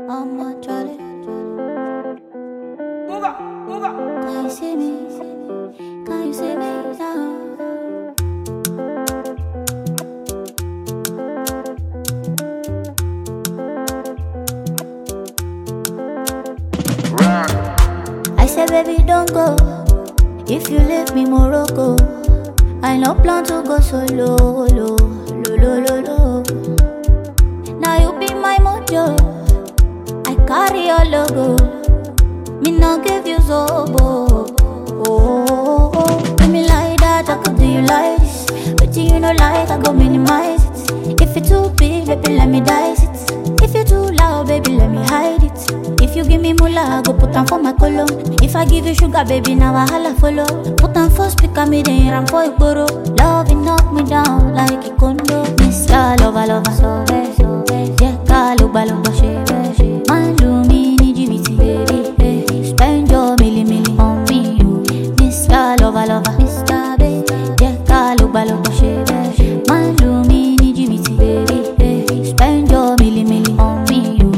I'm a Charlie. Can you see me? Can you see me now? I said, baby, don't go. If you leave me, Morocco, I no plan to go solo, lo, lo, lo, lo, lo. Now you be my mojo, I carry your logo. Me not give you zobo. Oh, oh, give me like that, I could do you like this. But you know like, I go minimize it. If it's too big, baby, let me dice it. If you too loud, baby, let me hide it. If you give me moolah, I go put on for my color. If I give you sugar, baby, now I holla follow. Put on for speaker, me then ram for you borrow. Love it knock me down like a condo. Miss ya, lover, lover, so bad. Yeah, kaluba, lover, she man, do me, need you, baby. Spend your milli on me, you. Miss ya, lover, lover, Mr. Baby. Yeah, kaluba, lover, she man, do me, need you, baby. Spend your milli on me, you.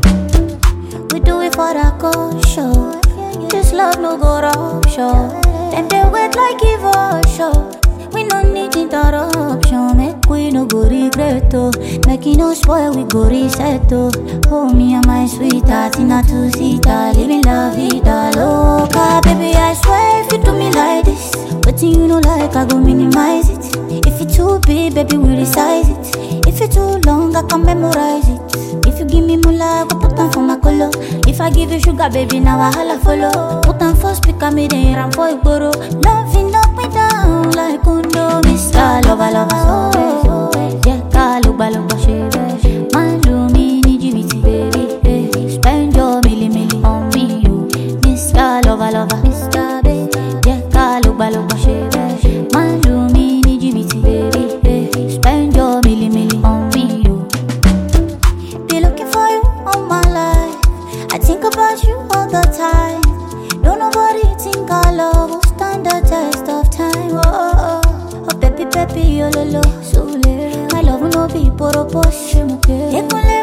We do it for the culture. This love no go rupture. Them they wait like evolution. We no need interruption. Make we no go regret oh. Make it no spoil we go reset oh. Oh me and my sweetheart in a two-seater. Living la vida loca. Baby I swear if you do me like this, but you know like I go minimize it. If it's too big baby we resize it. If it's too long I can memorize it. If you give me moolah, I go put on for my color. If I give you sugar, baby, now I holla follow. Put on for speaker, me then ram for you borrow. Loving knock me down like condo. Miss ya, lover, lover, so yeah, kaluba, lover, she man, do me, need you, baby. Spend your milli on me, you. Miss ya, lover, lover, Mr. Baby. Yeah, kaluba, lover, she man, do me, need you, baby. Spend your milli on me, you. Be looking for you all my life. I think about you all the time. Don't nobody think our love will stand the test of time. Oh, oh baby, baby, oh, lo, lo, so little. My love will not be poro posh.